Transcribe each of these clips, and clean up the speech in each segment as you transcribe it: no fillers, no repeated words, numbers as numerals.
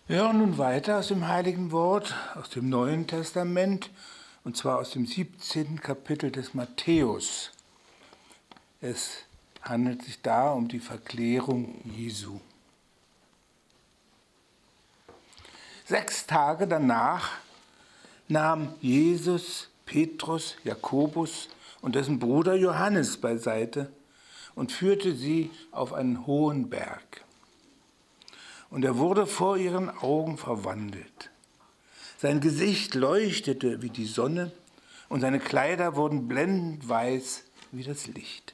Wir hören nun weiter aus dem Heiligen Wort, aus dem Neuen Testament, und zwar aus dem 17. Kapitel des Matthäus. Es handelt sich da um die Verklärung Jesu. 6 Tage danach nahm Jesus Petrus, Jakobus und dessen Bruder Johannes beiseite und führte sie auf einen hohen Berg. Und er wurde vor ihren Augen verwandelt. Sein Gesicht leuchtete wie die Sonne und seine Kleider wurden blendend weiß wie das Licht.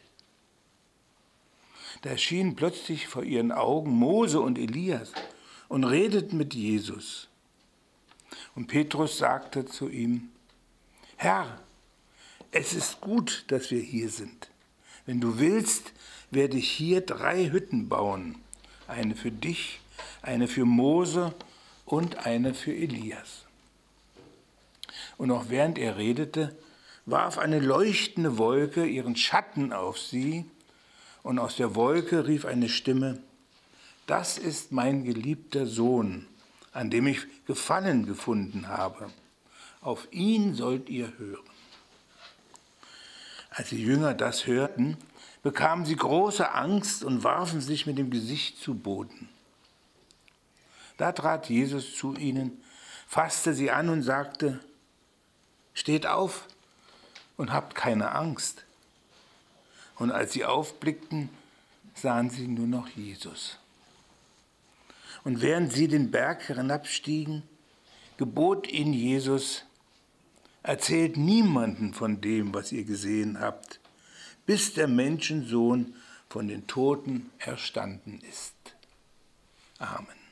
Da erschienen plötzlich vor ihren Augen Mose und Elias und redeten mit Jesus. Und Petrus sagte zu ihm: Herr, es ist gut, dass wir hier sind. Wenn du willst, werde ich hier 3 Hütten bauen, eine für dich, eine für Mose und eine für Elias. Und noch während er redete, warf eine leuchtende Wolke ihren Schatten auf sie, und aus der Wolke rief eine Stimme: Das ist mein geliebter Sohn, an dem ich Gefallen gefunden habe. Auf ihn sollt ihr hören. Als die Jünger das hörten, bekamen sie große Angst und warfen sich mit dem Gesicht zu Boden. Da trat Jesus zu ihnen, fasste sie an und sagte: Steht auf und habt keine Angst. Und als sie aufblickten, sahen sie nur noch Jesus. Und während sie den Berg hinabstiegen, gebot ihnen Jesus: Erzählt niemanden von dem, was ihr gesehen habt, bis der Menschensohn von den Toten erstanden ist. Amen.